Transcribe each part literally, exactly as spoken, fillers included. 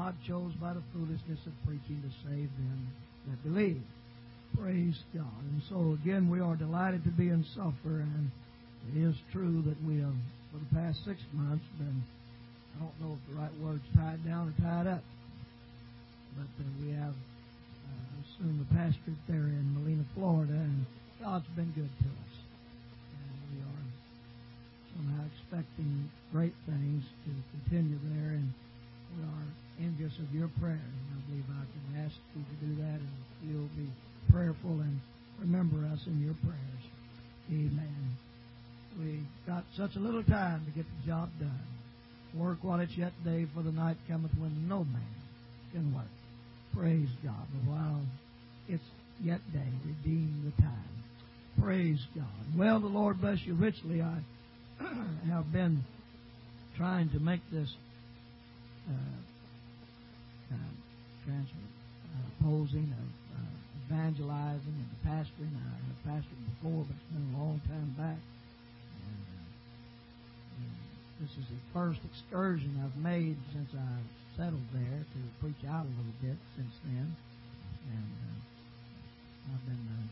God chose by the foolishness of preaching to save them that believe. Praise God. And so again, we are delighted to be in Sulphur, and it is true that we have, for the past six months, been, I don't know if the right word's tied down or tied up, but uh, we have uh, assumed the pastorate there in Molina, Florida, and God's been good to us. And we are somehow expecting great things to continue there, and we are envious of your prayers. And I believe I can ask you to do that, and you'll be prayerful and remember us in your prayers. Amen. We got such a little time to get the job done. Work while it's yet day, for the night cometh when no man can work. Praise God. But while it's yet day, redeem the time. Praise God. Well, the Lord bless you richly. I have been trying to make this uh, uh, transposing of uh, evangelizing and pastoring. I have pastored before, but it's been a long time back. And, uh, and this is the first excursion I've made since I settled there to preach out a little bit since then. And uh, I've been, uh,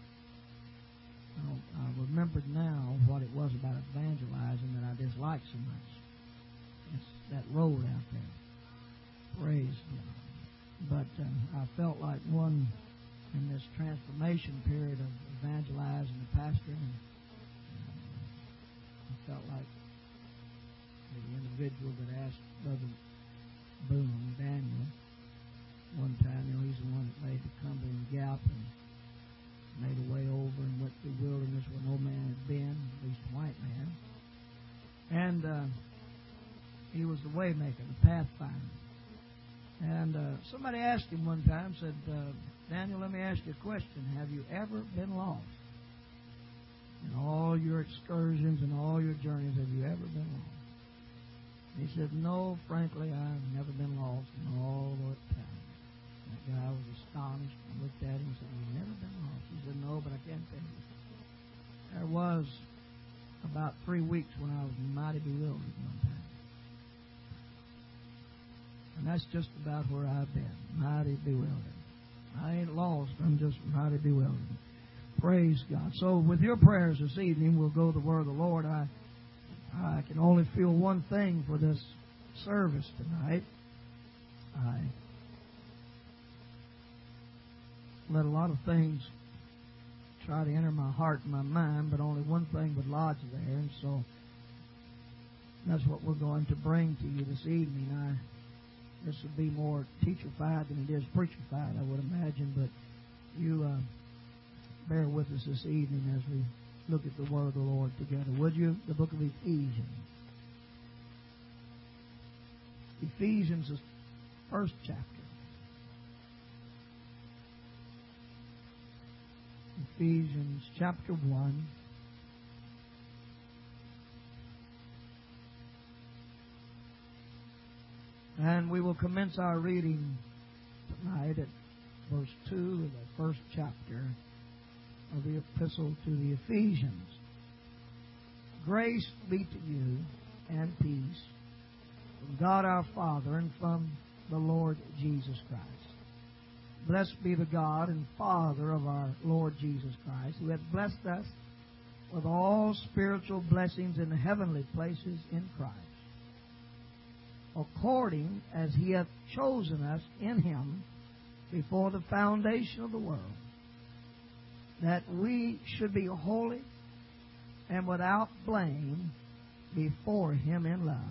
I, I remembered now what it was about evangelizing that I disliked so much. It's that road out there. Praise God. But uh, I felt like one in this transformation period of evangelizing and pastoring. And, uh, I felt like the individual that asked Brother Boone, Daniel, one time, you know, he's the one that made the Cumberland Gap and made a way over and went through the wilderness where no man had been, at least a white man. And uh, he was the waymaker, the pathfinder. And uh, somebody asked him one time, said, uh, Daniel, let me ask you a question. Have you ever been lost? In all your excursions and all your journeys, have you ever been lost? He said, no, frankly, I've never been lost in all that time. That guy was astonished and looked at him and said, you've never been lost? He said, no, but I can tell you. There was about three weeks when I was mighty bewildered one time. And that's just about where I've been, mighty bewildered. I ain't lost, I'm just mighty bewildered. Praise God. So with your prayers this evening, we'll go to the Word of the Lord. I, I can only feel one thing for this service tonight. I let a lot of things try to enter my heart and my mind, but only one thing would lodge there, and so that's what we're going to bring to you this evening. I This would be more teacher-fied than it is preacher-fied, I would imagine, but you uh, bear with us this evening as we look at the Word of the Lord together. Would you? The book of Ephesians. Ephesians is the first chapter. Ephesians chapter one. And we will commence our reading tonight at verse two of the first chapter of the epistle to the Ephesians. Grace be to you and peace from God our Father and from the Lord Jesus Christ. Blessed be the God and Father of our Lord Jesus Christ, who hath blessed us with all spiritual blessings in the heavenly places in Christ, according as He hath chosen us in Him before the foundation of the world, that we should be holy and without blame before Him in love.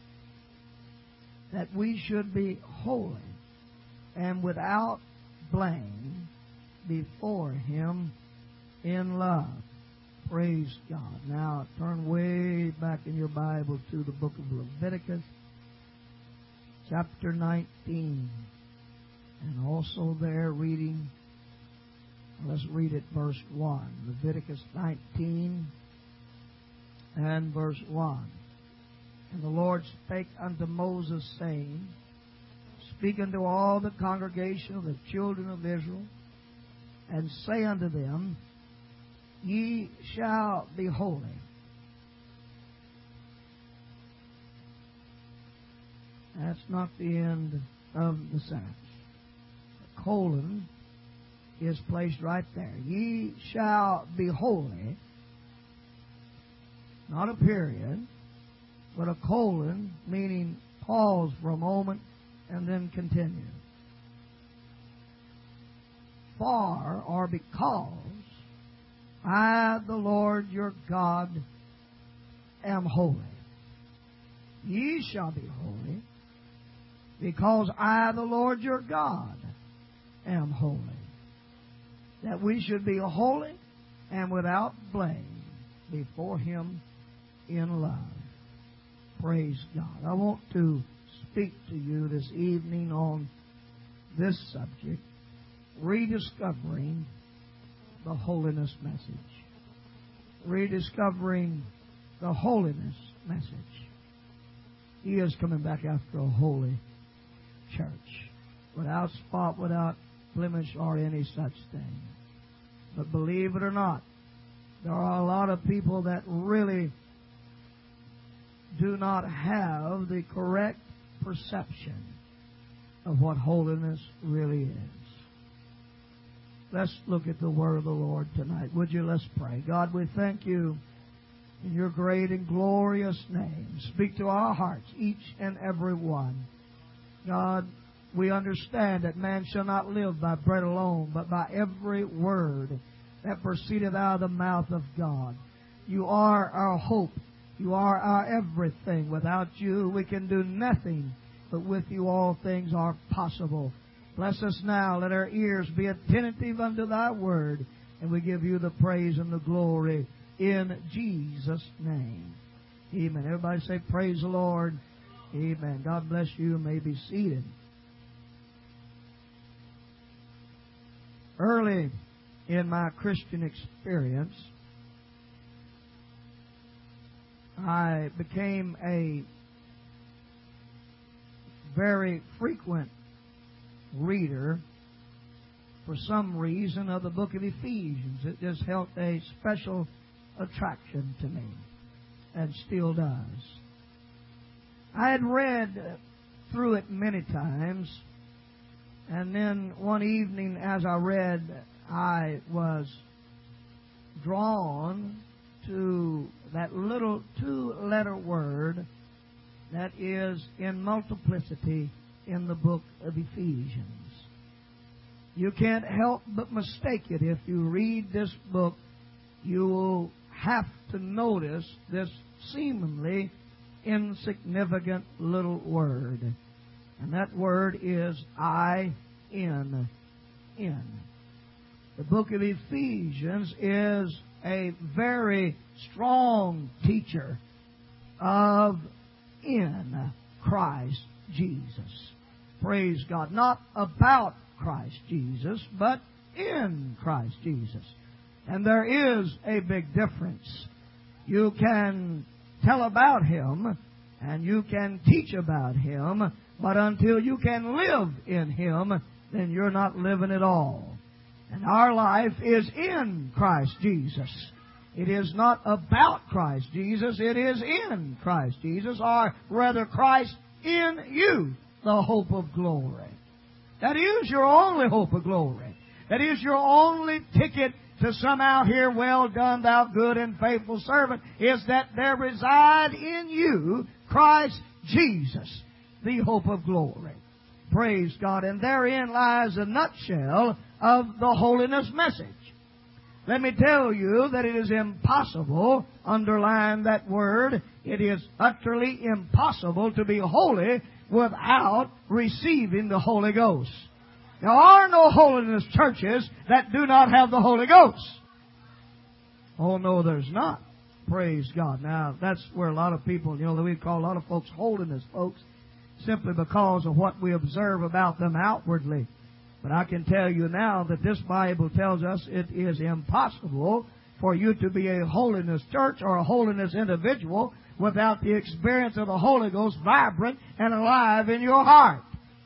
That we should be holy and without blame before Him in love. Praise God. Now turn way back in your Bible to the book of Leviticus, chapter nineteen, and also there reading, let's read it verse one. Leviticus nineteen and verse one. And the Lord spake unto Moses, saying, Speak unto all the congregation of the children of Israel, and say unto them, Ye shall be holy. That's not the end of the saints. A colon is placed right there. Ye shall be holy. Not a period, but a colon, meaning pause for a moment and then continue. For or because I, the Lord your God, am holy. Ye shall be holy, because I, the Lord your God, am holy. That we should be holy and without blame before Him in love. Praise God. I want to speak to you this evening on this subject, rediscovering the holiness message. Rediscovering the holiness message. He is coming back after a holy church, without spot, without blemish, or any such thing. But believe it or not, there are a lot of people that really do not have the correct perception of what holiness really is. Let's look at the Word of the Lord tonight. Would you? Let's pray. God, we thank you in your great and glorious name. Speak to our hearts, each and every one. God, we understand that man shall not live by bread alone, but by every word that proceedeth out of the mouth of God. You are our hope. You are our everything. Without you, we can do nothing, but with you all things are possible. Bless us now. Let our ears be attentive unto thy word, and we give you the praise and the glory in Jesus' name. Amen. Everybody say, praise the Lord. Amen. God bless you. You may be seated. Early in my Christian experience, I became a very frequent reader, for some reason, of the book of Ephesians. It just held a special attraction to me, and still does. I had read through it many times, and then one evening as I read, I was drawn to that little two-letter word that is in multiplicity in the book of Ephesians. You can't help but mistake it. If you read this book, you will have to notice this seemingly insignificant little word. And that word is I N N. The book of Ephesians is a very strong teacher of in Christ Jesus. Praise God. Not about Christ Jesus, but in Christ Jesus. And there is a big difference. You can tell about Him and you can teach about Him, but until you can live in Him, then you're not living at all. And our life is in Christ Jesus. It is not about Christ Jesus. It is in Christ Jesus, or rather Christ in you, the hope of glory. That is your only hope of glory. That is your only ticket to somehow hear, well done, thou good and faithful servant, is that there reside in you Christ Jesus, the hope of glory. Praise God. And therein lies a nutshell of the holiness message. Let me tell you that it is impossible, underline that word, it is utterly impossible to be holy without receiving the Holy Ghost. There are no holiness churches that do not have the Holy Ghost. Oh, no, there's not. Praise God. Now, that's where a lot of people, you know, we call a lot of folks holiness folks simply because of what we observe about them outwardly. But I can tell you now that this Bible tells us it is impossible for you to be a holiness church or a holiness individual without the experience of the Holy Ghost vibrant and alive in your heart.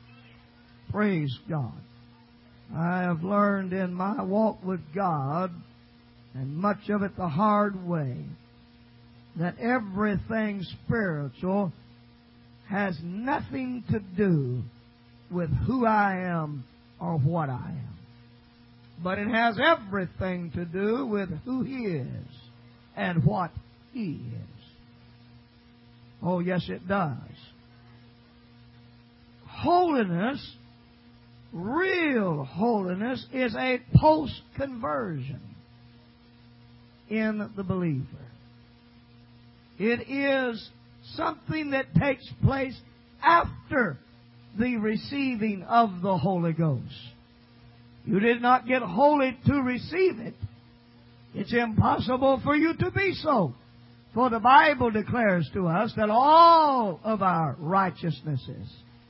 Praise God. I have learned in my walk with God, and much of it the hard way, that everything spiritual has nothing to do with who I am or what I am. But it has everything to do with who He is and what He is. Oh, yes, it does. Holiness, real holiness, is a post-conversion in the believer. It is something that takes place after the receiving of the Holy Ghost. You did not get holy to receive it. It's impossible for you to be so. For the Bible declares to us that all of our righteousnesses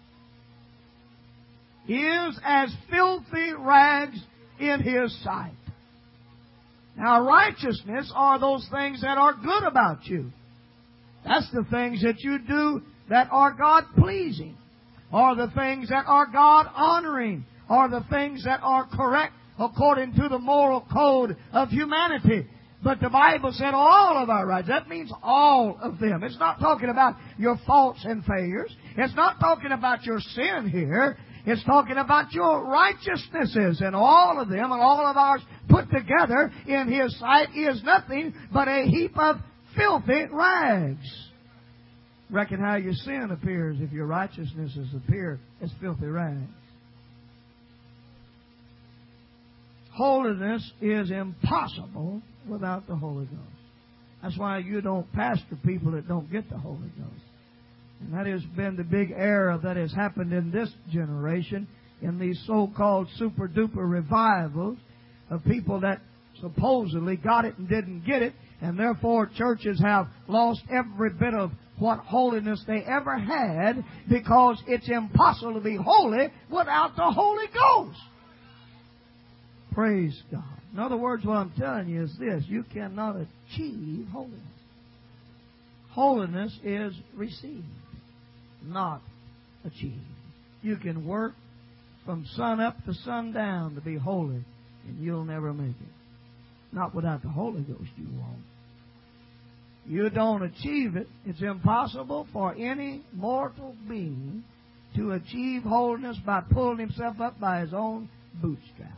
is as filthy rags in His sight. Now, righteousness are those things that are good about you. That's the things that you do that are God-pleasing, or the things that are God-honoring, or the things that are correct according to the moral code of humanity. But the Bible said all of our rights. That means all of them. It's not talking about your faults and failures. It's not talking about your sin here. It's talking about your righteousnesses, and all of them and all of ours put together in His sight is nothing but a heap of filthy rags. Reckon how your sin appears if your righteousnesses appear as filthy rags. Holiness is impossible without the Holy Ghost. That's why you don't pastor people that don't get the Holy Ghost. And that has been the big error that has happened in this generation, in these so-called super-duper revivals of people that supposedly got it and didn't get it, and therefore churches have lost every bit of what holiness they ever had, because it's impossible to be holy without the Holy Ghost. Praise God. In other words, what I'm telling you is this: you cannot achieve holiness. Holiness is received, not achieved. You can work from sun up to sundown to be holy, and you'll never make it. Not without the Holy Ghost, you won't. You don't achieve it. It's impossible for any mortal being to achieve holiness by pulling himself up by his own bootstraps.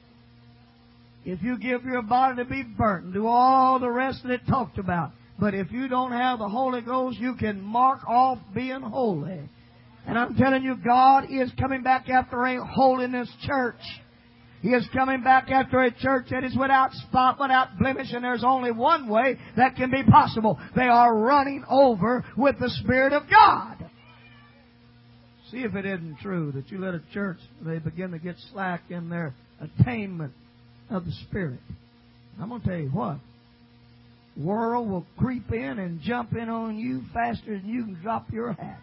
If you give your body to be burnt and do all the rest that it talked about, but if you don't have the Holy Ghost, you can mark off being holy. And I'm telling you, God is coming back after a holiness church. He is coming back after a church that is without spot, without blemish, and there's only one way that can be possible. They are running over with the Spirit of God. See if it isn't true that you let a church, they begin to get slack in their attainment of the Spirit. I'm going to tell you what. The world will creep in and jump in on you faster than you can drop your hat.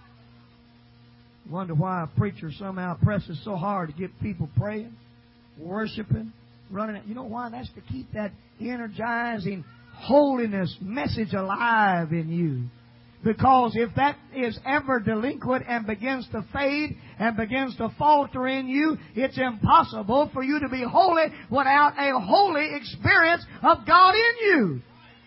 Wonder why a preacher somehow presses so hard to get people praying, worshiping, running. You know why? That's to keep that energizing holiness message alive in you. Because if that is ever delinquent and begins to fade and begins to falter in you, it's impossible for you to be holy without a holy experience of God in you.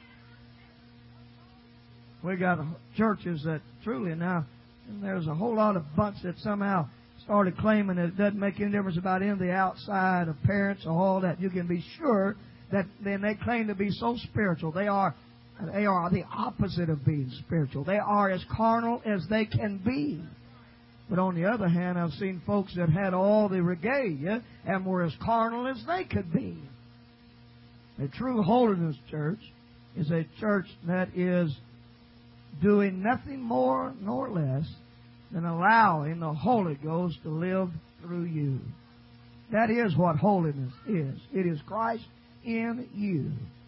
We got churches that truly now, and there's a whole lot of bunch that somehow started claiming that it doesn't make any difference about any of the outside appearance or all that. You can be sure that then they claim to be so spiritual. They are They are the opposite of being spiritual. They are as carnal as they can be. But on the other hand, I've seen folks that had all the regalia and were as carnal as they could be. A true holiness church is a church that is doing nothing more nor less than allowing the Holy Ghost to live through you. That is what holiness is. It is Christ in you.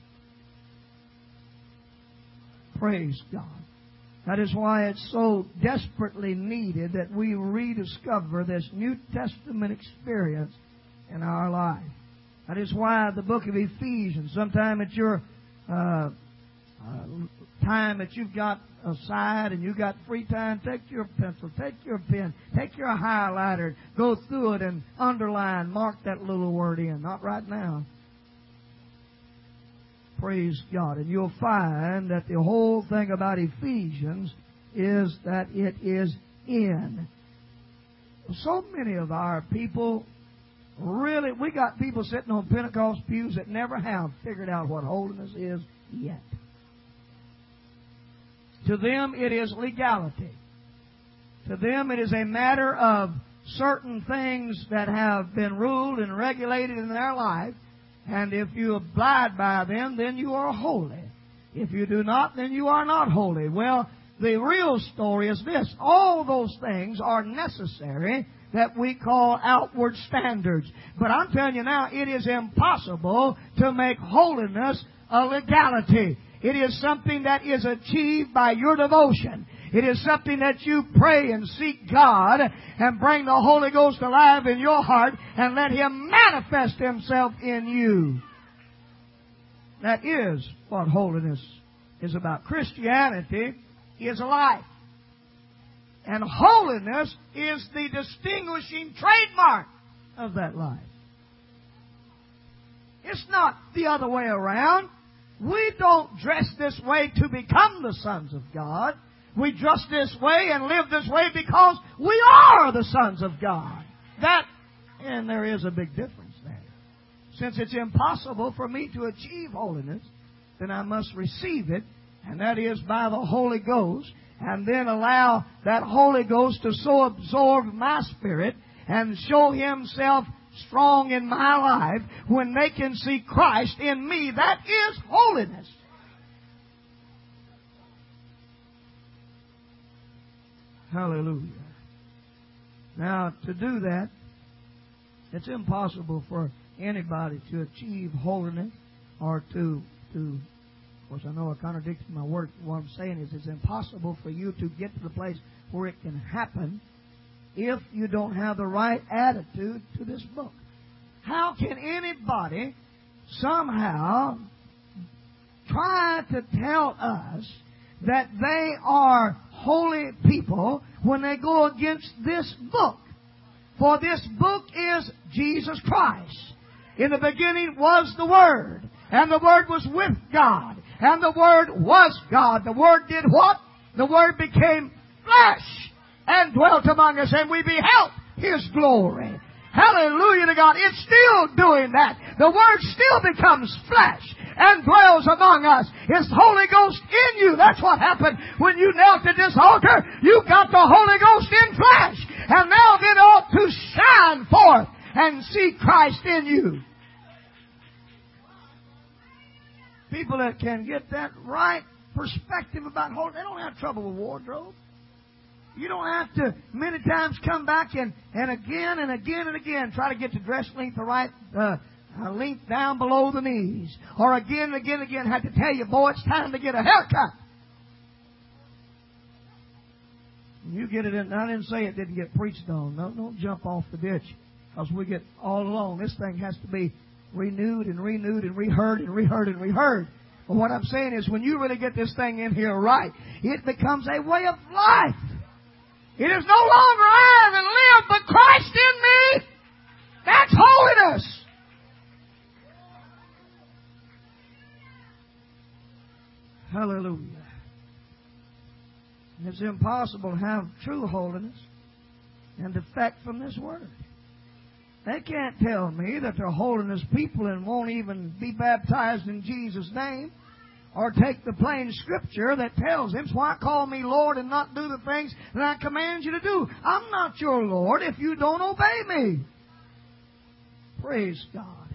Praise God. That is why it's so desperately needed that we rediscover this New Testament experience in our life. That is why the book of Ephesians, sometime at your uh, uh, time that you've got aside and you've got free time, take your pencil, take your pen, take your highlighter, go through it and underline, mark that little word in. Not right now. Praise God. And you'll find that the whole thing about Ephesians is that it is in. So many of our people really, we got people sitting on Pentecost pews that never have figured out what holiness is yet. To them, it is legality. To them, it is a matter of certain things that have been ruled and regulated in their life, and if you abide by them, then you are holy. If you do not, then you are not holy. Well, the real story is this. All those things are necessary that we call outward standards. But I'm telling you now, it is impossible to make holiness a legality. It is something that is achieved by your devotion. It is something that you pray and seek God and bring the Holy Ghost alive in your heart and let Him manifest Himself in you. That is what holiness is about. Christianity is a life. And holiness is the distinguishing trademark of that life. It's not the other way around. We don't dress this way to become the sons of God. We dress this way and live this way because we are the sons of God. That, and there is a big difference there. Since it's impossible for me to achieve holiness, then I must receive it, and that is by the Holy Ghost, and then allow that Holy Ghost to so absorb my spirit and show Himself strong in my life when they can see Christ in me. That is holiness. Hallelujah. Now, to do that, it's impossible for anybody to achieve holiness or to, to, of course, I know I contradicted my word. What I'm saying is it's impossible for you to get to the place where it can happen if you don't have the right attitude to this book. How can anybody somehow try to tell us that they are holy people when they go against this book? For this book is Jesus Christ. In the beginning was the Word, and the Word was with God, and the Word was God. The Word did what? The Word became flesh and dwelt among us, and we beheld His glory. Hallelujah to God. It's still doing that. The Word still becomes flesh and dwells among us. It's the Holy Ghost in you. That's what happened when you knelt at this altar. You got the Holy Ghost in flesh. And now then ought to shine forth and see Christ in you. People that can get that right perspective about holiness, they don't have trouble with wardrobe. You don't have to many times come back and, and again and again and again try to get the dress length the right uh, length down below the knees. Or again and again and again have to tell you, boy, it's time to get a haircut. You get it in. I didn't say it didn't get preached on. No, don't jump off the ditch. Because we get all along. This thing has to be renewed and renewed and reheard and reheard and reheard. But what I'm saying is when you really get this thing in here right, it becomes a way of life. It is no longer I that live, but Christ in me. That's holiness. Hallelujah. And it's impossible to have true holiness and defect from this Word. They can't tell me that they're holiness people and won't even be baptized in Jesus' name. Or take the plain Scripture that tells them, why call me Lord and not do the things that I command you to do? I'm not your Lord if you don't obey me. Praise God.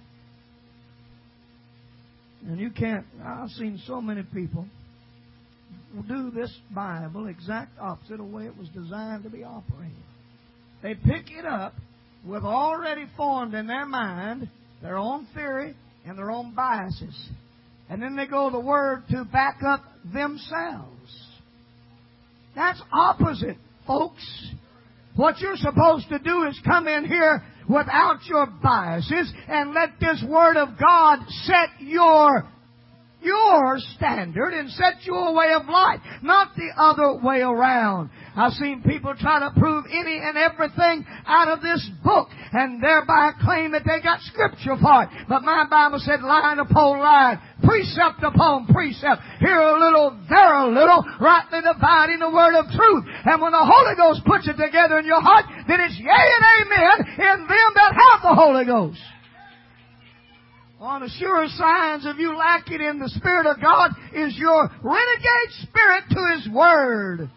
And you can't, I've seen so many people do this Bible exact opposite of the way it was designed to be operated. They pick it up with already formed in their mind their own theory and their own biases. And then they go to the Word to back up themselves. That's opposite, folks. What you're supposed to do is come in here without your biases and let this Word of God set your, your standard and set your way of life, not the other way around. I've seen people try to prove any and everything out of this book and thereby claim that they got Scripture for it. But my Bible said line upon line, precept upon precept, here a little, there a little, rightly dividing the word of truth. And when the Holy Ghost puts it together in your heart, then it's yea and amen in them that have the Holy Ghost. One of the sure signs of you lacking in the Spirit of God is your renegade spirit to His Word.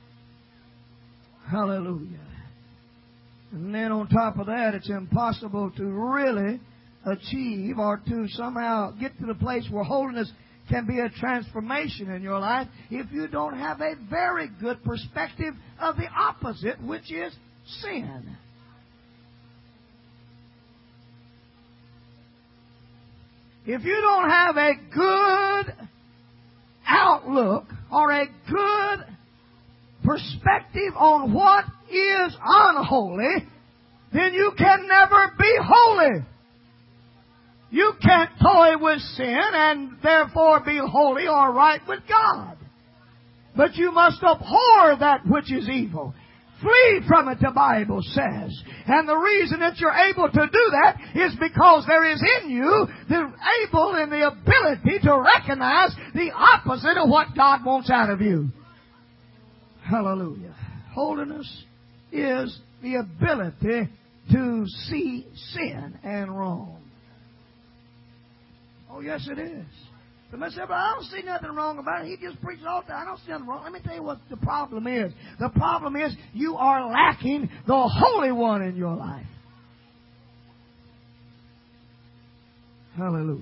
Hallelujah. And then on top of that, it's impossible to really achieve or to somehow get to the place where holiness can be a transformation in your life if you don't have a very good perspective of the opposite, which is sin. If you don't have a good outlook or a good perspective on what is unholy, then you can never be holy. You can't toy with sin and therefore be holy or right with God. But you must abhor that which is evil. Flee from it, the Bible says. And the reason that you're able to do that is because there is in you the able and the ability to recognize the opposite of what God wants out of you. Hallelujah. Holiness is the ability to see sin and wrong. Oh, yes, it is. Somebody said, but I don't see nothing wrong about it. He just preaches all the time. I don't see nothing wrong. Let me tell you what the problem is. The problem is you are lacking the Holy One in your life. Hallelujah.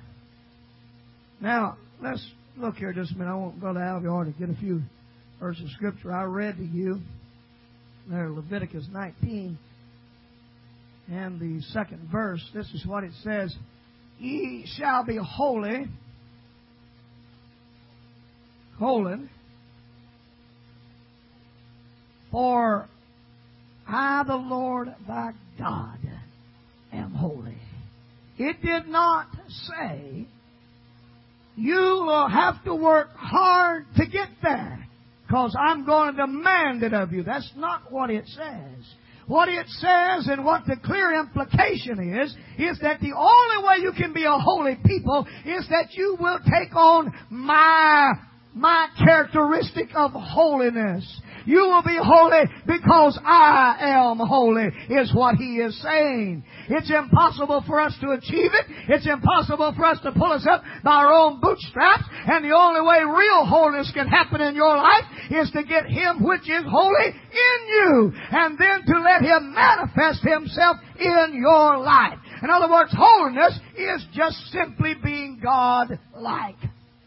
Now, let's look here just a minute. I want Brother Alvear to get a few verses of Scripture. I read to you there, Leviticus nineteen and the second verse. This is what it says. Ye shall be holy, colon, for I, the Lord thy God, am holy. It did not say you will have to work hard to get there because I'm going to demand it of you. That's not what it says. What it says and what the clear implication is, is that the only way you can be a holy people is that you will take on my, my characteristic of holiness. You will be holy because I am holy, is what He is saying. It's impossible for us to achieve it. It's impossible for us to pull us up by our own bootstraps. And the only way real holiness can happen in your life is to get Him which is holy in you. And then to let Him manifest Himself in your life. In other words, holiness is just simply being God-like.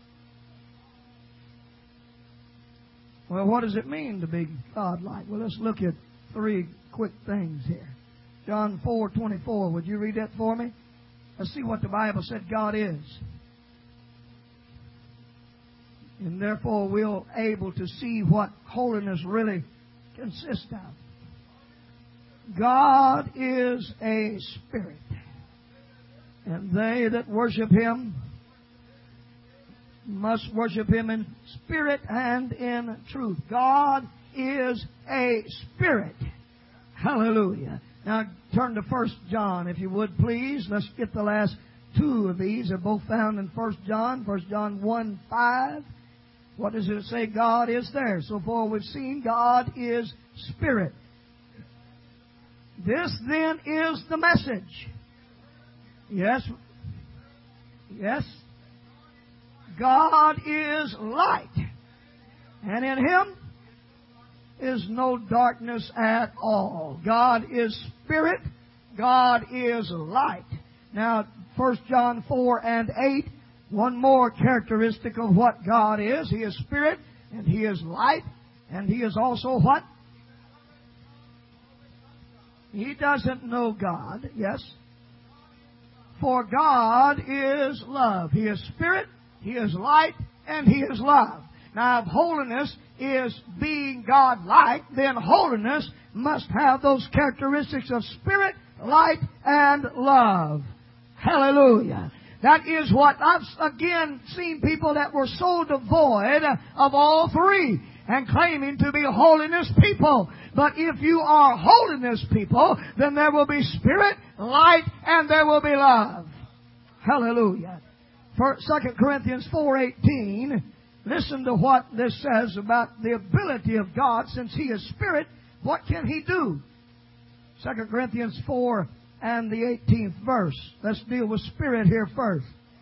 Well, what does it mean to be God-like? Well, let's look at three quick things here. John four twenty-four. Would you read that for me? Let's see what the Bible said God is. And therefore we're able to see what holiness really consists of. God is a spirit. And they that worship Him must worship Him in spirit and in truth. God is a spirit. Hallelujah. Now turn to First John, if you would, please. Let's get the last two of these. They're both found in First John. First John one five. What does it say? God is there. So far we've seen God is spirit. This then is the message. Yes. Yes. God is light, and in Him is no darkness at all. God is spirit. God is light. Now, First John four and eight, one more characteristic of what God is. He is spirit, and He is light, and He is also what? He doesn't know God, yes. For God is love. He is spirit, He is light, and He is love. Now, if holiness is being God-like, then holiness must have those characteristics of spirit, light, and love. Hallelujah. That is what I've again seen people that were so devoid of all three. and claiming to be holiness people. But if you are holiness people, then there will be spirit, light, and there will be love. Hallelujah. For Second Corinthians four eighteen, listen to what this says about the ability of God. Since He is Spirit, what can He do? Second Corinthians four and the eighteenth verse. Let's deal with Spirit here first.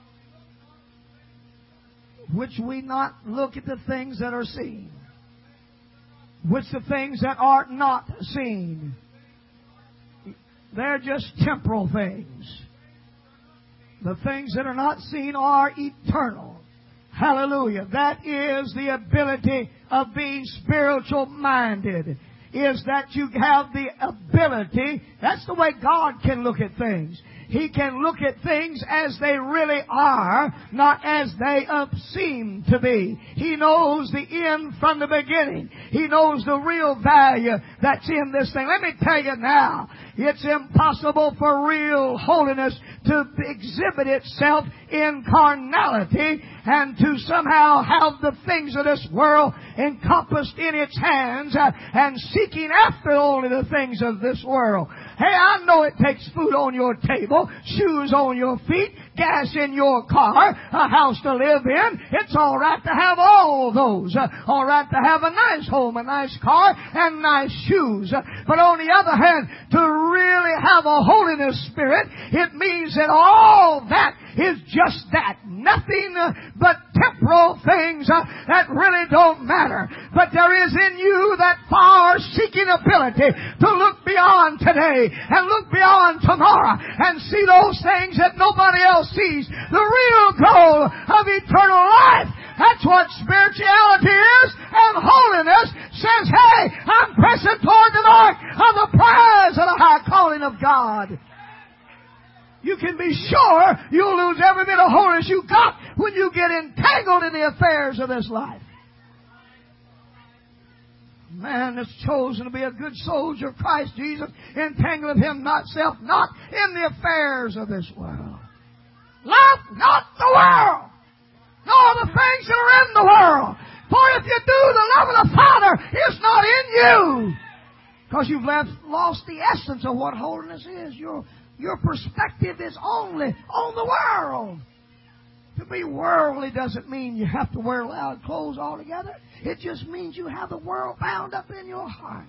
Which we not look at the things that are seen, which the things that are not seen. They're just temporal things. The things that are not seen are eternal. Hallelujah. That is the ability of being spiritual minded. Is that you have the ability. That's the way God can look at things. He can look at things as they really are, not as they seem to be. He knows the end from the beginning. He knows the real value that's in this thing. Let me tell you now, it's impossible for real holiness to exhibit itself in carnality and to somehow have the things of this world encompassed in its hands uh, and seeking after only the things of this world. Hey, I know it takes food on your table, shoes on your feet, gas in your car, a house to live in. It's all right to have all those. Uh, all right to have a nice home, a nice car, and nice shoes. Uh, but on the other hand, to really have a holiness spirit, it means that all that is just that. Nothing uh, but temporal things uh, that really don't matter. But there is in you that far-seeking ability to look beyond today and look beyond tomorrow and see those things that nobody else sees. The real goal of eternal life. That's what spirituality is. And holiness says, hey, I'm pressing toward the mark of the prize of the high calling of God. You can be sure you'll lose every bit of holiness you got when you get entangled in the affairs of this life. Man that's chosen to be a good soldier of Christ Jesus, entangled him not self, not in the affairs of this world. Love not the world, nor the things that are in the world. For if you do, the love of the Father is not in you. Because you've left, lost the essence of what holiness is. Your, your perspective is only on the world. To be worldly doesn't mean you have to wear loud clothes altogether. It just means you have the world bound up in your heart.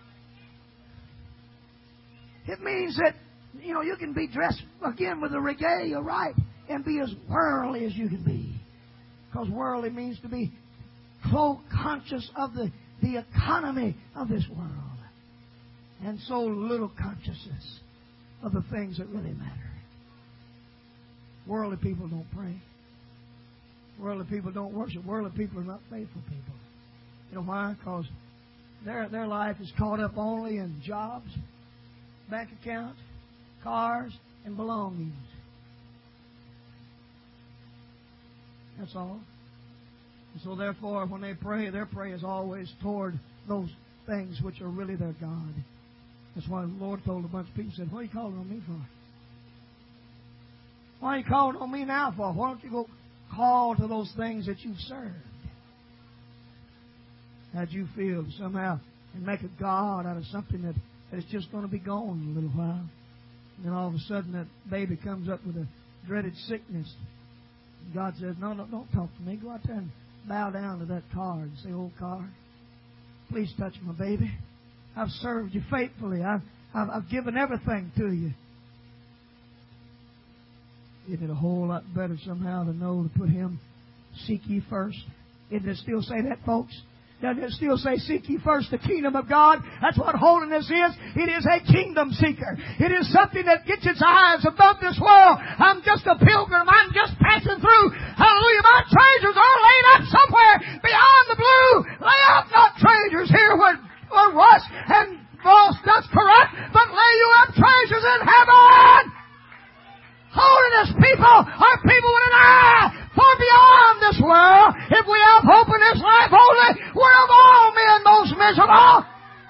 It means that, you know, you can be dressed again with the regalia, right, and be as worldly as you can be. Because worldly means to be close, conscious of the, the economy of this world. And so little consciousness of the things that really matter. Worldly people don't pray. Worldly people don't worship. Worldly people are not faithful people. You know why? Because their, their life is caught up only in jobs, bank accounts, cars, and belongings. That's all. And so therefore, when they pray, their prayer is always toward those things which are really their God. That's why the Lord told a bunch of people, said, what are you calling on me for? Why are you calling on me now for? Why don't you go call to those things that you've served? How'd you feel somehow and make a God out of something that, that is just going to be gone in a little while? And then all of a sudden that baby comes up with a dreaded sickness. And God says, no, no, don't talk to me. Go out there and bow down to that car and say, oh, car, please touch my baby. I've served you faithfully. I've, I've, I've given everything to you. Isn't it a whole lot better somehow to know to put Him, seek ye first? Isn't it still say that, folks? Doesn't it still say, seek ye first the kingdom of God? That's what holiness is. It is a kingdom seeker. It is something that gets its eyes above this world. I'm just a pilgrim. I'm just passing through. Hallelujah. My treasures are laid up somewhere beyond the blue. Lay up not treasures here where, where rust and rust does corrupt, but lay you up treasures in heaven. Holiness people are people with an eye far beyond this world. If we have hope in this life only, we're of all men most miserable.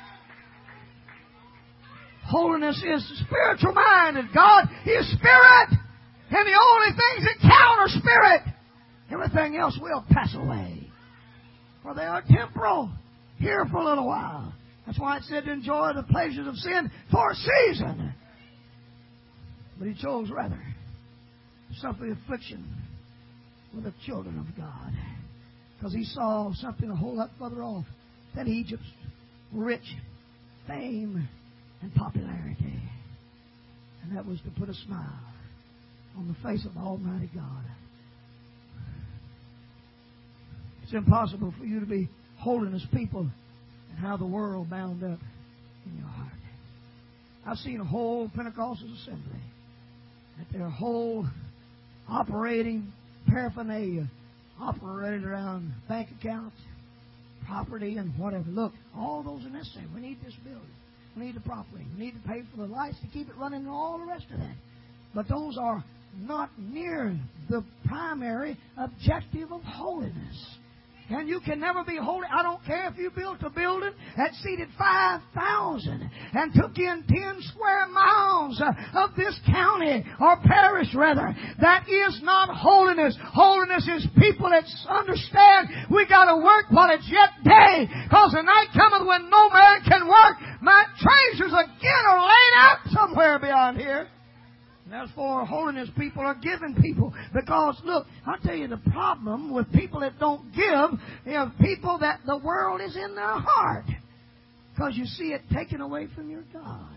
Holiness is spiritual minded. God is spirit. And the only things that count are spirit. Everything else will pass away. for they are temporal, here for a little while. That's why it said to enjoy the pleasures of sin for a season. But he chose rather to suffer the affliction with the children of God, because he saw something a whole lot further off than Egypt's rich fame and popularity. And that was to put a smile on the face of the Almighty God. It's impossible for you to be holiness people and how the world bound up in your heart. I've seen a whole Pentecostal assembly that their whole operating paraphernalia operated around bank accounts, property, and whatever. Look, all those are necessary. We need this building. We need the property. We need to pay for the lights to keep it running and all the rest of that. But those are not near the primary objective of holiness. And you can never be holy. I don't care if you built a building that seated five thousand and took in ten square miles of this county, or parish rather. That is not holiness. Holiness is people that understand we got to work while it's yet day, because the night cometh when no man can work. My treasures again are laid out somewhere beyond here. And therefore, holiness people are giving people. Because, look, I'll tell you the problem with people that don't give, you know, people that the world is in their heart. Because you see it taken away from your God.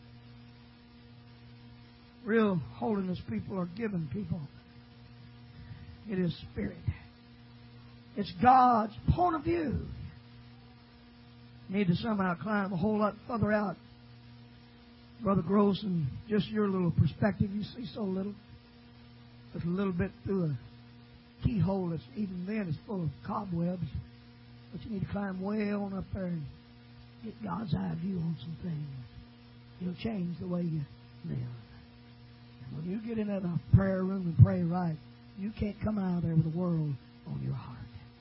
Real holiness people are giving people. It is spirit. It's God's point of view. You need to somehow climb a whole lot further out. Brother Gross, and just your little perspective, you see so little. Just a little bit through a keyhole that's even then is full of cobwebs. But you need to climb way on up there and get God's eye view on some things. It'll change the way you live. And when you get in that prayer room and pray right, you can't come out of there with the world on your heart.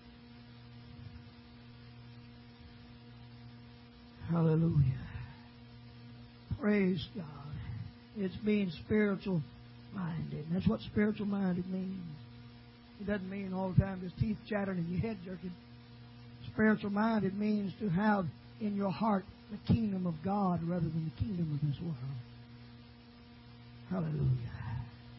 Hallelujah. Praise God. It's being spiritual minded. And that's what spiritual minded means. It doesn't mean all the time just teeth chattering and your head jerking. Spiritual minded means to have in your heart the kingdom of God rather than the kingdom of this world. Hallelujah.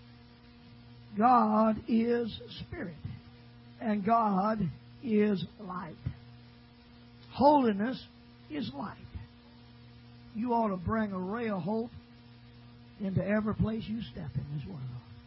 God is spirit. And God is light. Holiness is light. You ought to bring a ray of hope into every place you step in this world.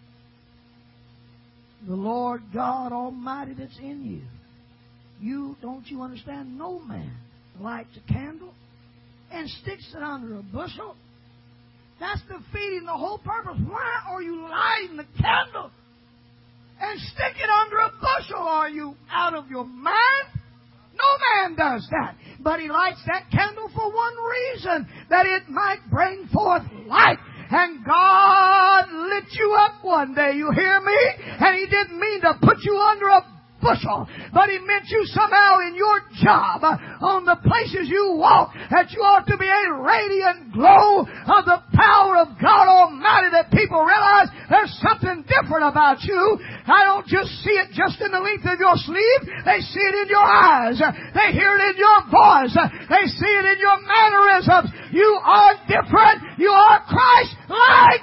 The Lord God Almighty that's in you. You, don't you understand, no man lights a candle and sticks it under a bushel. That's defeating the whole purpose. Why are you lighting the candle and stick it under a bushel? Are you out of your mind? No man does that. But he lights that candle for one reason, that it might bring forth light. And God lit you up one day, you hear me? And He didn't mean to put you under a bushel, but He meant you somehow in your job, on the places you walk, that you ought to be a radiant glow of the power of God Almighty, that people realize there's something different about you. I don't just see it just in the length of your sleeve. They see it in your eyes. They hear it in your voice. They see it in your mannerisms. You are different. You are Christ-like.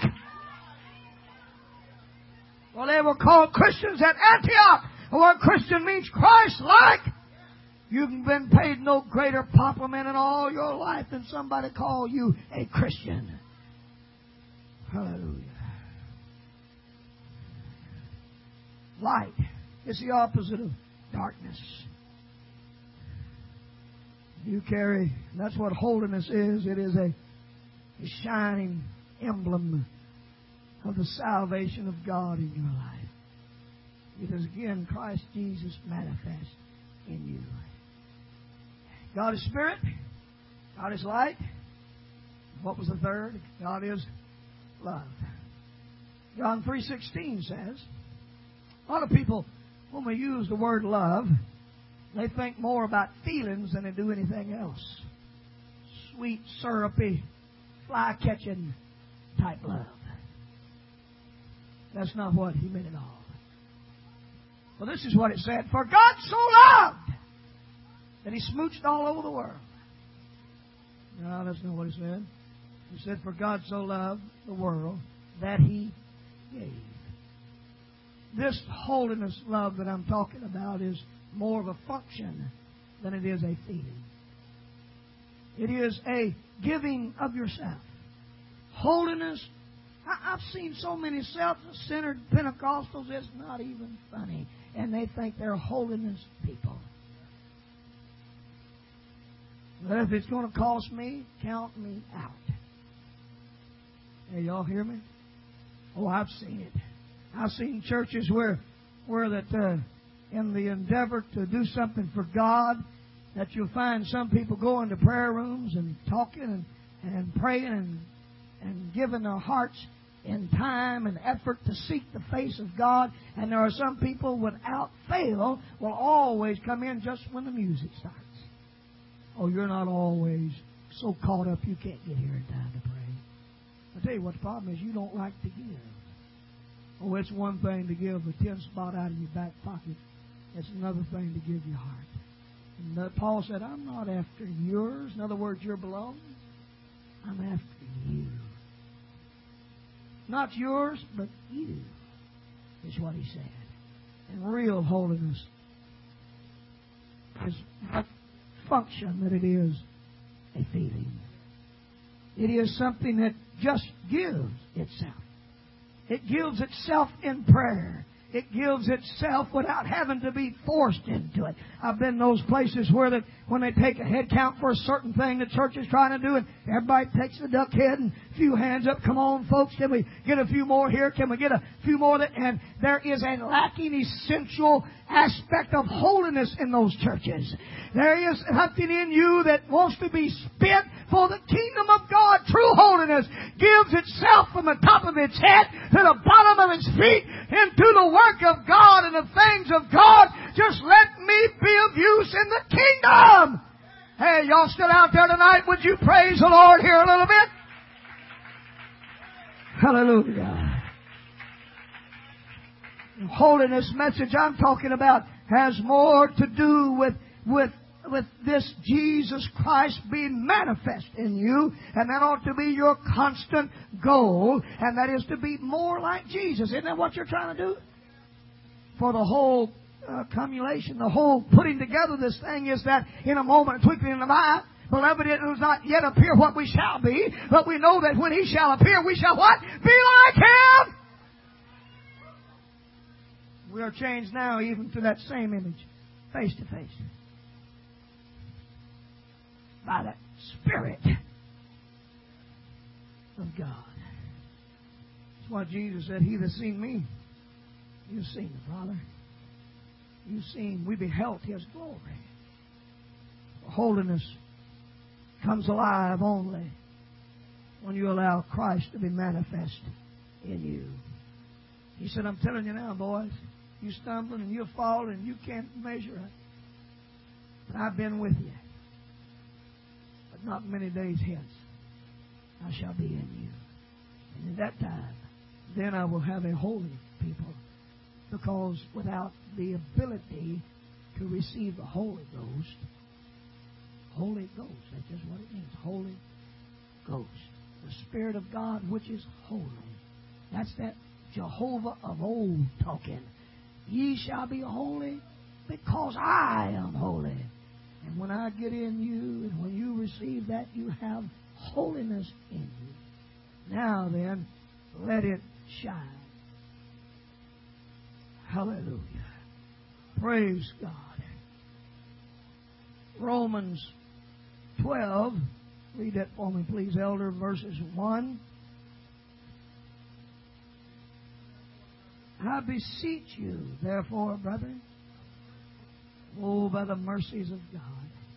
Well, they were called Christians at Antioch. The word Christian means Christ-like. You've been paid no greater compliment in all your life than somebody call you a Christian. Hallelujah. Light is the opposite of darkness. You carry, that's what holiness is. It is a, a shining emblem of the salvation of God in your life. It is again Christ Jesus manifest in you. God is spirit. God is light. What was the third? God is love. John three sixteen says, a lot of people, when we use the word love, they think more about feelings than they do anything else. Sweet, syrupy, fly-catching type love. That's not what He meant at all. Well, this is what it said. For God so loved that He smooched all over the world. No, that's not what He said. He said, for God so loved the world that He gave. This holiness love that I'm talking about is more of a function than it is a feeling. It is a giving of yourself. Holiness, I, I've seen so many self-centered Pentecostals, it's not even funny. And they think they're holiness people. But if it's going to cost me, count me out. Hey, y'all hear me? Oh, I've seen it. I've seen churches where, where that uh, in the endeavor to do something for God, that you'll find some people going to prayer rooms and talking and, and praying and, and giving their hearts in time and effort to seek the face of God. And there are some people without fail will always come in just when the music starts. Oh, you're not always so caught up you can't get here in time to pray. I'll tell you what the problem is, you don't like to give. Oh, it's one thing to give a ten spot out of your back pocket. It's another thing to give your heart. And uh, Paul said, I'm not after yours. In other words, your belongings. I'm after you. Not yours, but you, is what he said. And real holiness is a function that it is a feeling. It is something that just gives itself. It gives itself in prayer. It gives itself without having to be forced into it. I've been in those places where that when they take a head count for a certain thing the church is trying to do, and everybody takes the duck head and a few hands up. Come on, folks, can we get a few more here? Can we get a few more? That, and there is a lacking essential aspect of holiness in those churches. There is something in you that wants to be spent for the kingdom of God. True holiness gives itself from the top of its head to the bottom of its feet into the work of God and the things of God. Just let me be of use in the kingdom. Hey, y'all still out there tonight? Would you praise the Lord here a little bit? Hallelujah. The holiness message I'm talking about has more to do with, with, with this Jesus Christ being manifest in you, and that ought to be your constant goal, and that is to be more like Jesus. Isn't that what you're trying to do? For the whole uh, cumulation, the whole putting together this thing is that in a moment, twinkling in an eye, beloved, it does not yet appear what we shall be, but we know that when He shall appear, we shall what? Be like Him! We are changed now even to that same image, face to face, by that Spirit of God. That's why Jesus said, He that's seen me, you've seen the Father. You've seen, we beheld His glory. Holiness comes alive only when you allow Christ to be manifest in you. He said, I'm telling you now, boys, you stumbling and you're falling and you can't measure it. But I've been with you. But not many days hence, I shall be in you. And in that time, then I will have a holy people. Because without the ability to receive the Holy Ghost, Holy Ghost, that's just what it means, Holy Ghost. The Spirit of God which is holy. That's that Jehovah of old talking. Ye shall be holy because I am holy. And when I get in you, and when you receive that, you have holiness in you. Now then, let it shine. Hallelujah. Praise God. Romans twelve. Read that for me, please, Elder. Verses one. I beseech you, therefore, brethren, oh, by the mercies of God,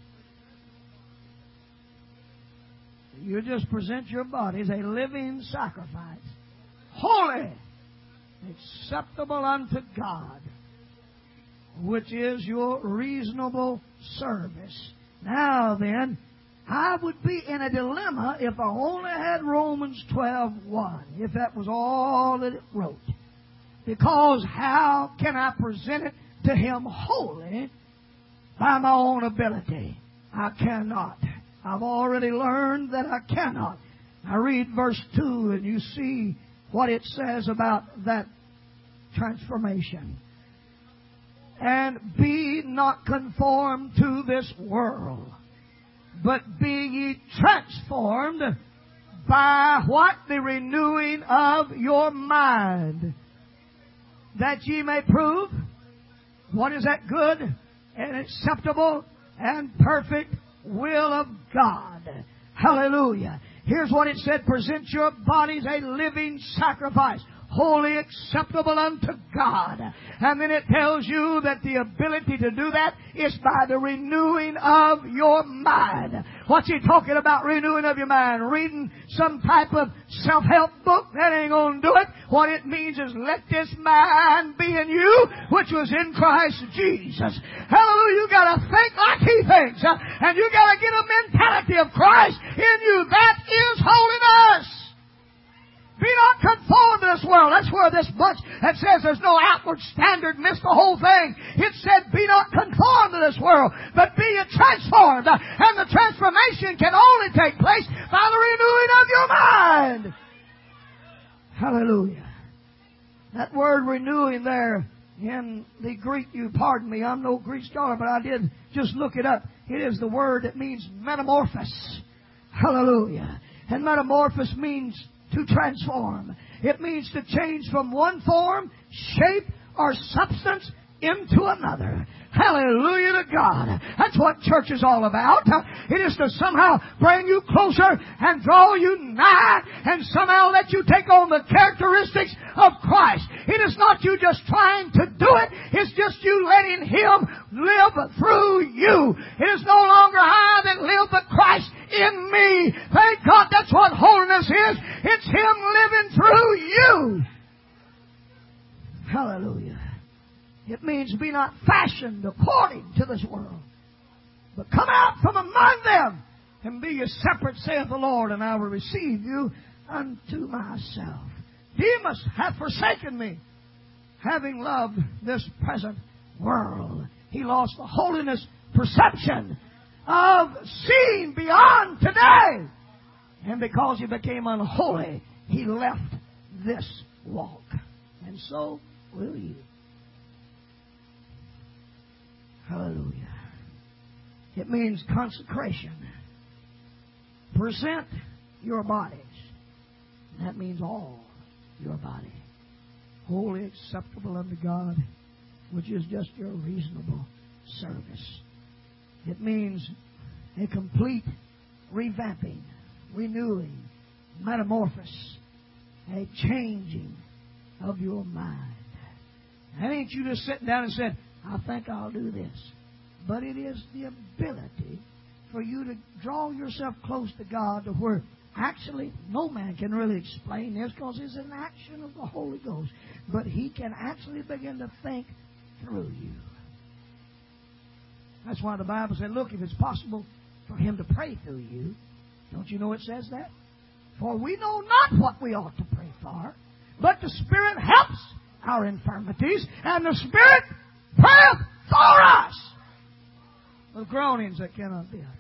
you just present your bodies a living sacrifice, holy, acceptable unto God, which is your reasonable service. Now then, I would be in a dilemma if I only had Romans twelve one, if that was all that it wrote. Because how can I present it to Him holy by my own ability. I cannot. I've already learned that I cannot. I read verse two and you see what it says about that transformation. And be not conformed to this world, but be ye transformed by what? The renewing of your mind, that ye may prove what is that good and acceptable and perfect will of God. Hallelujah. Here's what it said: present your bodies a living sacrifice, wholly acceptable unto God. And then it tells you that the ability to do that is by the renewing of your mind. What's he talking about, renewing of your mind? Reading some type of self-help book? That ain't going to do it. What it means is, let this mind be in you, which was in Christ Jesus. Hallelujah. You got to think like He thinks. And you got to get a mentality of Christ in you. That is holiness. Be not conformed to this world. That's where this bunch that says there's no outward standard missed the whole thing. It said, be not conformed to this world, but be ye transformed. And the transformation can only take place by the renewing of your mind. Hallelujah. That word renewing there in the Greek, you pardon me, I'm no Greek scholar, but I did just look it up. It is the word that means metamorphosis. Hallelujah. And metamorphosis means to transform. It means to change from one form, shape, or substance into another. Hallelujah to God. That's what church is all about. It is to somehow bring you closer and draw you nigh and somehow let you take on the characteristics of Christ. It is not you just trying to do it. It's just you letting Him live through you. It is no longer I that live, but Christ in me. Thank God, that's what holiness is. It's Him living through you. Hallelujah. It means be not fashioned according to this world, but come out from among them and be ye separate, saith the Lord, and I will receive you unto myself. Demas hath forsaken me, having loved this present world. He lost the holiness perception of seeing beyond today. And because he became unholy, he left this walk. And so will you. Hallelujah. It means consecration. Present your bodies. That means all your body. Wholly acceptable unto God, which is just your reasonable service. It means a complete revamping, renewing, metamorphosis, a changing of your mind. That ain't you just sitting down and said, I think I'll do this. But it is the ability for you to draw yourself close to God to where actually no man can really explain this because it's an action of the Holy Ghost. But He can actually begin to think through you. That's why the Bible said, look, if it's possible for Him to pray through you, don't you know it says that? For we know not what we ought to pray for, but the Spirit helps our infirmities, and the Spirit prayeth for us with groanings that cannot be uttered.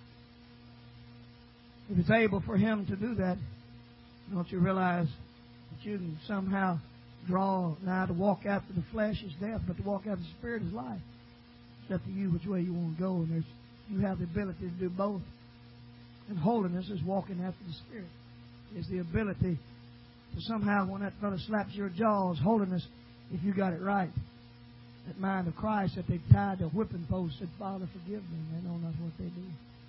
If it's able for Him to do that, don't you realize that you can somehow draw now to walk after the flesh is death, but to walk after the Spirit is life. It's up to you which way you want to go, and there's, you have the ability to do both. And holiness is walking after the Spirit. It's the ability to somehow, when that brother slaps your jaws, holiness, if you got it right. That mind of Christ that they tied to a whipping post said, Father, forgive them. They know not what they do.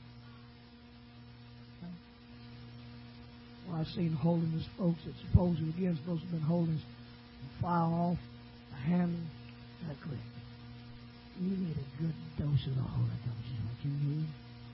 Well, I've seen holiness folks that supposedly again supposed to have been holiness file off the handle that quick. You need a good dose of the Holy Ghost is what you need.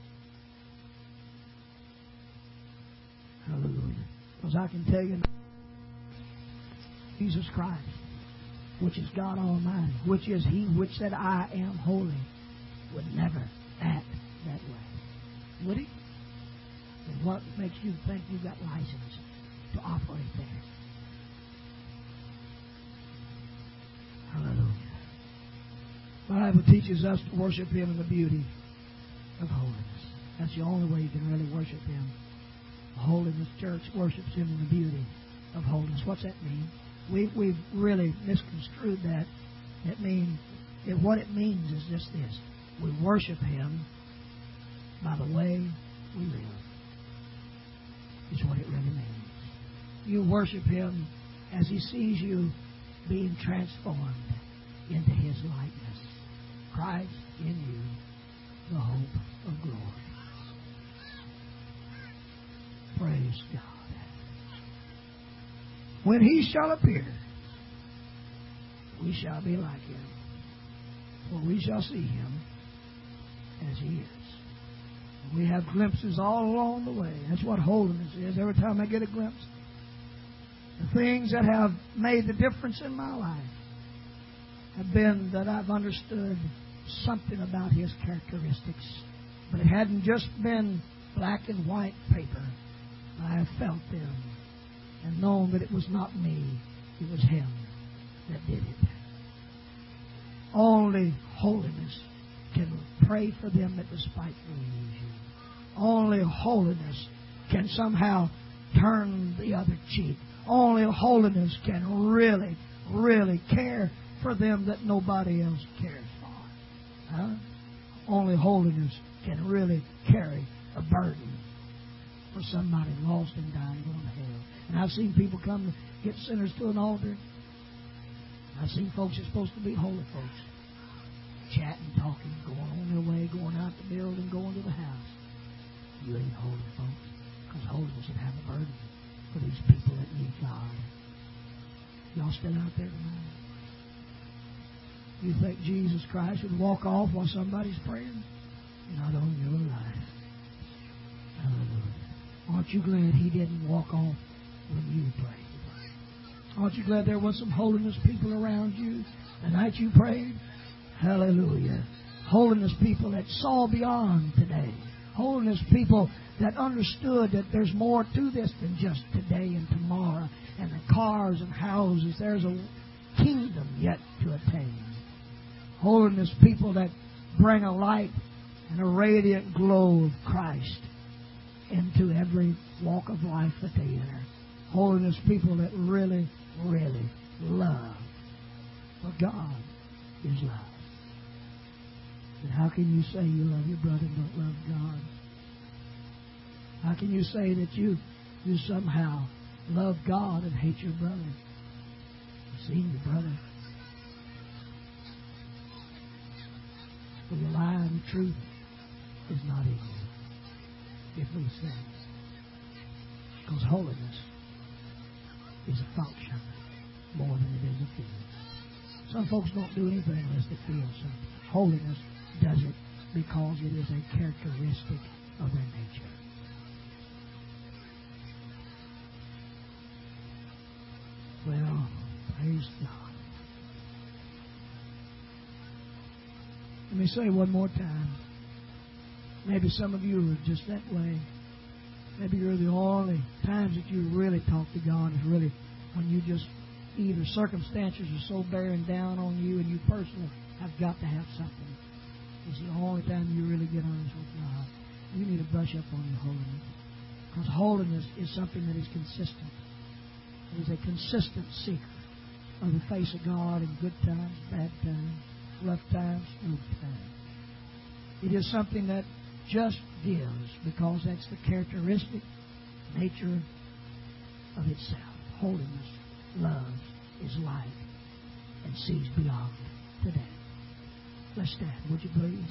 Hallelujah. Because I can tell you, Jesus Christ, which is God Almighty, which is He which said, I am holy, would never act that way. Would He? And what makes you think you've got license to operate there? Hallelujah. The Bible teaches us to worship Him in the beauty of holiness. That's the only way you can really worship Him. The Holiness Church worships Him in the beauty of holiness. What's that mean? We, we've really misconstrued that. It means, it, what it means is just this. We worship Him by the way we live. Is what it really means. You worship Him as He sees you being transformed into His likeness. Christ in you, the hope of glory. Praise God. When He shall appear, we shall be like Him, for we shall see Him as He is. We have glimpses all along the way. That's what holiness is. Every time I get a glimpse, the things that have made the difference in my life have been that I've understood something about His characteristics. But it hadn't just been black and white paper. I have felt them and known that it was not me, it was Him that did it. Only holiness can pray for them that despitefully use you. Only holiness can somehow turn the other cheek. Only holiness can really, really care for them that nobody else cares for. Huh? Only holiness can really carry a burden for somebody lost and dying going to hell. And I've seen people come to get sinners to an altar. I've seen folks that's supposed to be holy folks chatting, talking, going on their way, going out the building, going to the house. You ain't holy, folks, because holiness would have a burden for these people that need God. Y'all still out there tonight? You think Jesus Christ would walk off while somebody's praying? Not on your life. Hallelujah. Aren't you glad He didn't walk off when you prayed? Aren't you glad there was some holiness people around you the night you prayed? Hallelujah. Holiness people that saw beyond today. Holiness people that understood that there's more to this than just today and tomorrow and the cars and houses. There's a kingdom yet to attain. Holiness people that bring a light and a radiant glow of Christ into every walk of life that they enter. Holiness people that really, really love. For God is love. And how can you say you love your brother and don't love God? How can you say that you, you somehow love God and hate your brother? You've seen your brother. For the lie and the truth is not in you. If we say. Because holiness is a function more than it is a feeling. Some folks don't do anything unless they feel something. Holiness does it because it is a characteristic of their nature. Well, praise God. Let me say one more time. Maybe some of you are just that way. Maybe you're the only times that you really talk to God is really when you just either circumstances are so bearing down on you and you personally have got to have something. It's the only time you really get honest with God. You need to brush up on your holiness. Because holiness is something that is consistent. It is a consistent seeker of the face of God in good times, bad times, rough times, smooth times. It is something that just gives because that's the characteristic nature of itself. Holiness loves, is light, and sees beyond today. Let's stand, would you please?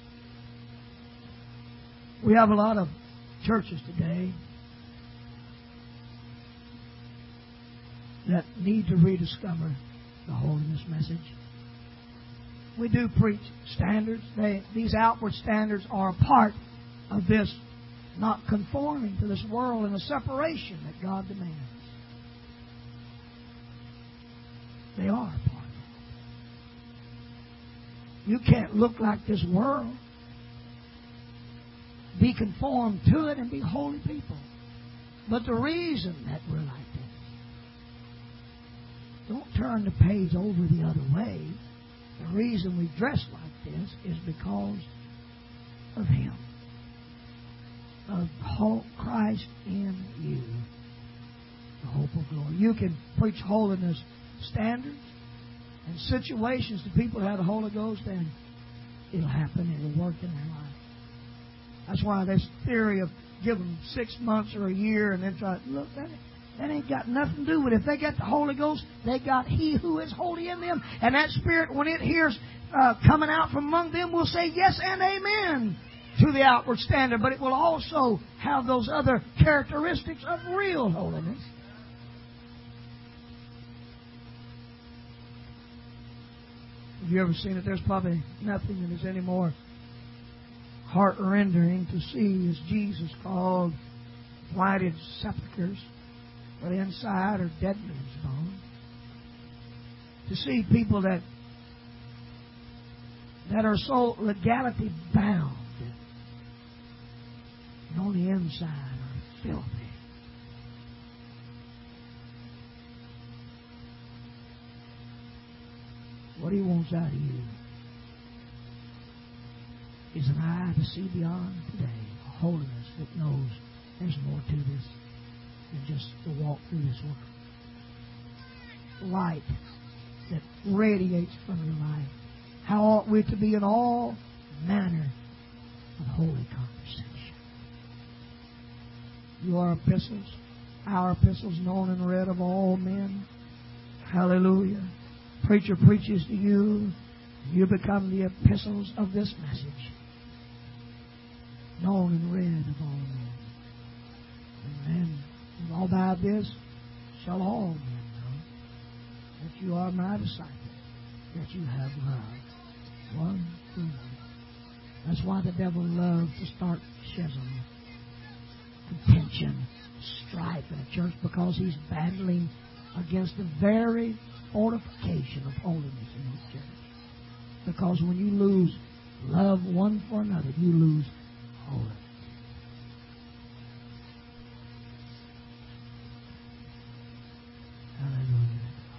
We have a lot of churches today that need to rediscover the holiness message. We do preach standards. They, these outward standards are a part of this not conforming to this world and the separation that God demands. They are a part of it. You can't look like this world, be conformed to it, and be holy people. But the reason that we're like this, don't turn the page over the other way. The reason we dress like this is because of Him. Of Christ in you, the hope of glory. You can preach holiness standards and situations to people who have the Holy Ghost, and it'll happen. It'll work in their life. That's why this theory of give them six months or a year and then try, look, that, that ain't got nothing to do with it. If they got the Holy Ghost, they got He who is holy in them. And that Spirit, when it hears uh, coming out from among them, will say yes and amen to the outward standard. But it will also have those other characteristics of real holiness. Have you ever seen it? There's probably nothing that is any more heart-rendering to see as Jesus called blighted sepulchres, but inside are dead men's bones. To see people that that are so legality bound, and on the inside are filthy. What He wants out of you is an eye to see beyond today, a holiness that knows there's more to this than just to walk through this world. Light that radiates from your life. How ought we to be in all manner of holy conversation? You are epistles, our epistles known and read of all men. Hallelujah. Preacher preaches to you, you become the epistles of this message, known and read of all men. And then, all by this shall all men know that you are my disciples, that you have love one to another. That's why the devil loves to start schism, contention, strife in a church, because he's battling against the very fortification of holiness in this church. Because when you lose love one for another, you lose holiness. Hallelujah.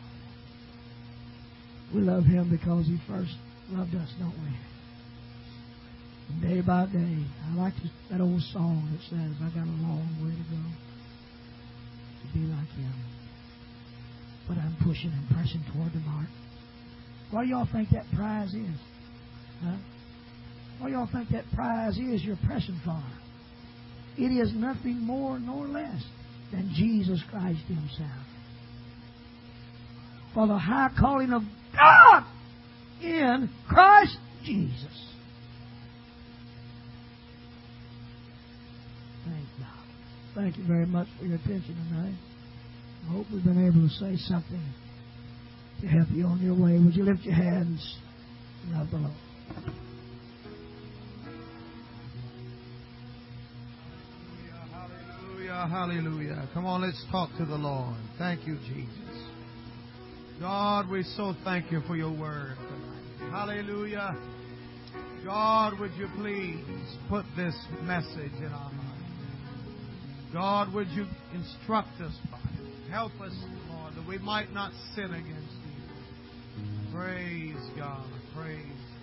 We love Him because He first loved us, don't we? And day by day, I like this, that old song that says, I got a long way to go to be like Him. But I'm pushing and pressing toward the mark. What do y'all think that prize is? Huh? What do y'all think that prize is you're pressing for? It is nothing more nor less than Jesus Christ Himself. For the high calling of God in Christ Jesus. Thank God. Thank you very much for your attention tonight. I hope we've been able to say something to help you on your way. Would you lift your hands? Love the Lord. Hallelujah, hallelujah. Come on, let's talk to the Lord. Thank you, Jesus. God, we so thank you for your word tonight. Hallelujah. God, would you please put this message in our hearts. God, would you instruct us by it. Help us, Lord, that we might not sin against you. Praise God. Praise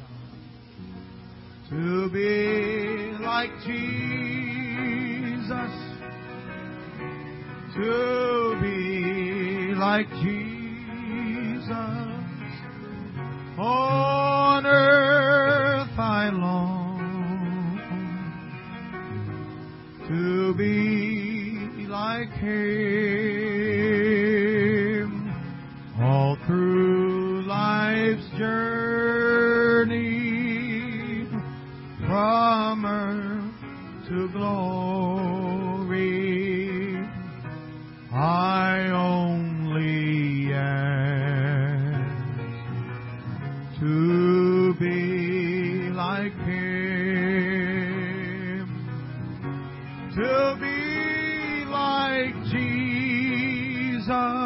God. To be like Jesus. To be like Jesus. On earth I long to be like Him. All through life's journey, from earth to glory, I only ask to be like Him, to be like Jesus,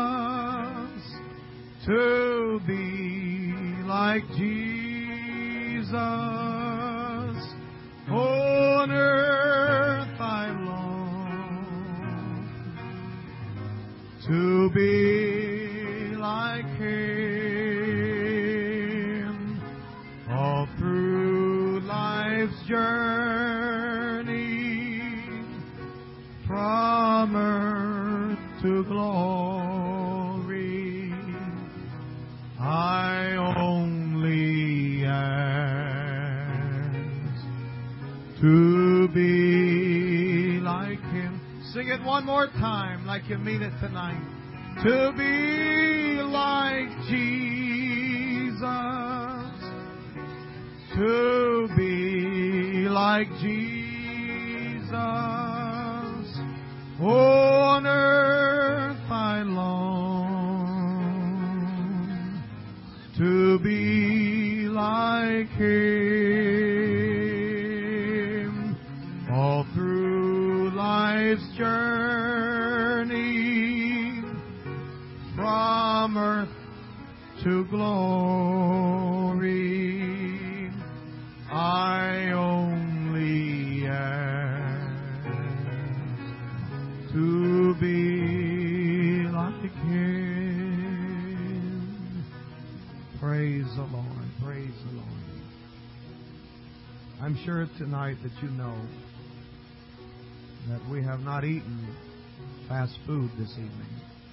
to be like Jesus. On earth I long to be like Him. from earth to glory. I only ask to be like Him. Sing it one more time like you mean it tonight. To be like Jesus. To be like Jesus. On earth I long to be like Him. All through life's journey, from earth to glory, I only ask to be like Him. Praise the Lord. Praise the Lord. I'm sure tonight that you know that we have not eaten fast food this evening.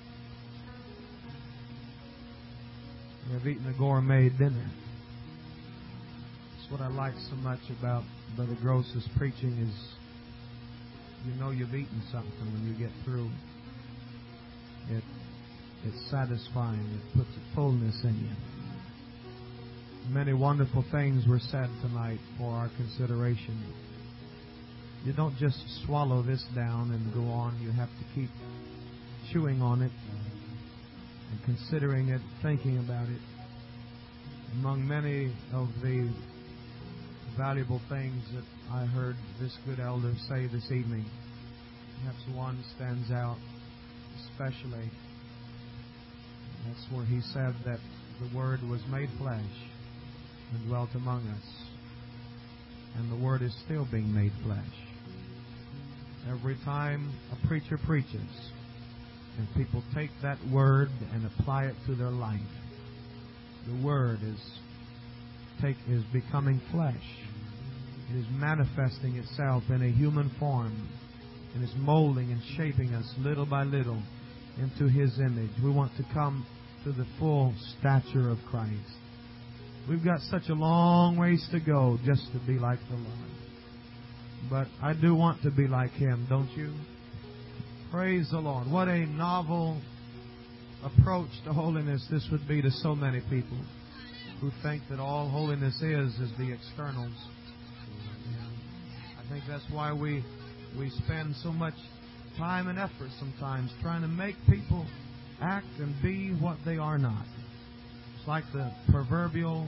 We have eaten a gourmet dinner. That's what I like so much about Brother Gross's preaching is you know you've eaten something when you get through. It, it's satisfying. It puts a fullness in you. Many wonderful things were said tonight for our consideration. You don't just swallow this down and go on. You have to keep chewing on it and considering it, thinking about it. Among many of the valuable things that I heard this good elder say this evening, perhaps one stands out especially. That's where he said that the Word was made flesh and dwelt among us. And the Word is still being made flesh. Every time a preacher preaches and people take that Word and apply it to their life, the Word is take is becoming flesh. It is manifesting itself in a human form and is molding and shaping us little by little into His image. We want to come to the full stature of Christ. We've got such a long ways to go just to be like the Lord. But I do want to be like Him, don't you? Praise the Lord. What a novel approach to holiness this would be to so many people who think that all holiness is is the externals. And I think that's why we we spend so much time and effort sometimes trying to make people act and be what they are not. It's like the proverbial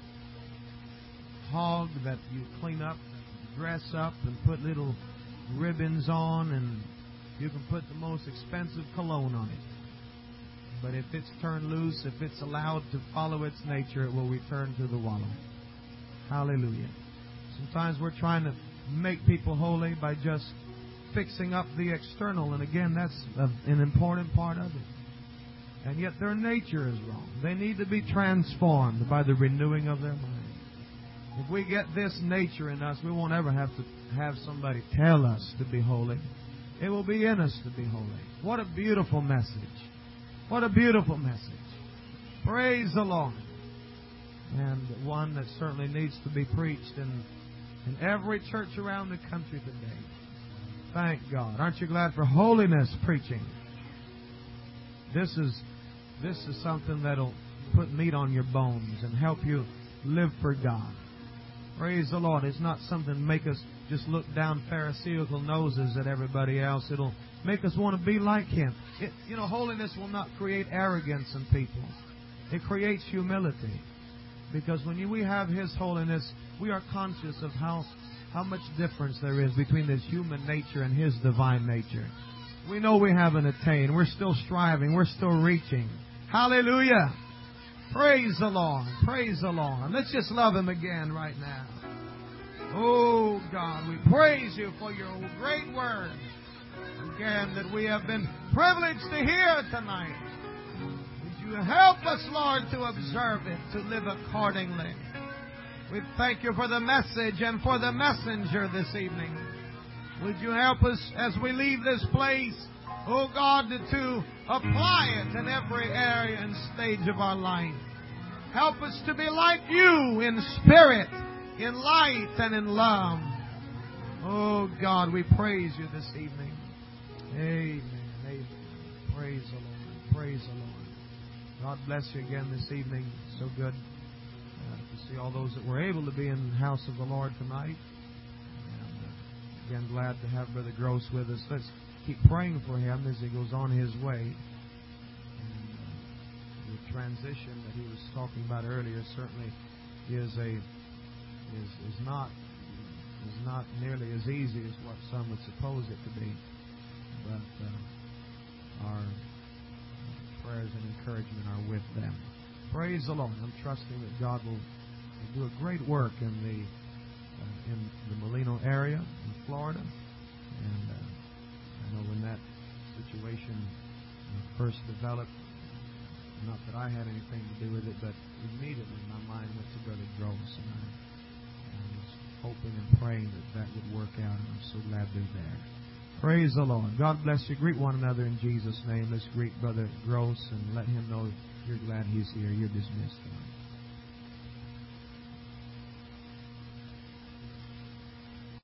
hog that you clean up, dress up, and put little ribbons on, and you can put the most expensive cologne on it. But if it's turned loose, if it's allowed to follow its nature, it will return to the wallow. Hallelujah. Sometimes we're trying to make people holy by just fixing up the external, and again, that's an important part of it. And yet their nature is wrong. They need to be transformed by the renewing of their mind. If we get this nature in us, we won't ever have to have somebody tell us to be holy. It will be in us to be holy. What a beautiful message. What a beautiful message. Praise the Lord. And one that certainly needs to be preached in, in every church around the country today. Thank God. Aren't you glad for holiness preaching? This is this is something that'll put meat on your bones and help you live for God. Praise the Lord. It's not something to make us just look down Pharisaical noses at everybody else. It'll make us want to be like Him. It, you know, holiness will not create arrogance in people. It creates humility. Because when you, we have His holiness, we are conscious of how, how much difference there is between this human nature and His divine nature. We know we haven't attained. We're still striving. We're still reaching. Hallelujah. Praise the Lord. Praise the Lord. Let's just love Him again right now. Oh, God, we praise You for Your great word. Again, that we have been privileged to hear tonight. Would You help us, Lord, to observe it, to live accordingly. We thank You for the message and for the messenger this evening. Would you help us as we leave this place, oh God, to apply it in every area and stage of our life. Help us to be like you in spirit, in light, and in love. Oh God, we praise you this evening. Amen. Amen. Praise the Lord. Praise the Lord. God bless you again this evening. So good uh, to see all those that were able to be in the house of the Lord tonight. And uh, again, glad to have Brother Gross with us. Let's keep praying for him as he goes on his way. And uh, the transition that he was talking about earlier certainly is a is is not is not nearly as easy as what some would suppose it to be. But uh, our prayers and encouragement are with them. Praise the Lord. I'm trusting that God will, will do a great work in the uh, in the Molino area in Florida. And uh, I know when that situation uh, first developed, not that I had anything to do with it, but immediately my mind went to Brother Gross, and I, I was hoping and praying that that would work out, and I'm so glad they're there. Praise the Lord. God bless you. Greet one another in Jesus' name. Let's greet Brother Gross and let him know you're glad he's here. You're dismissed tonight.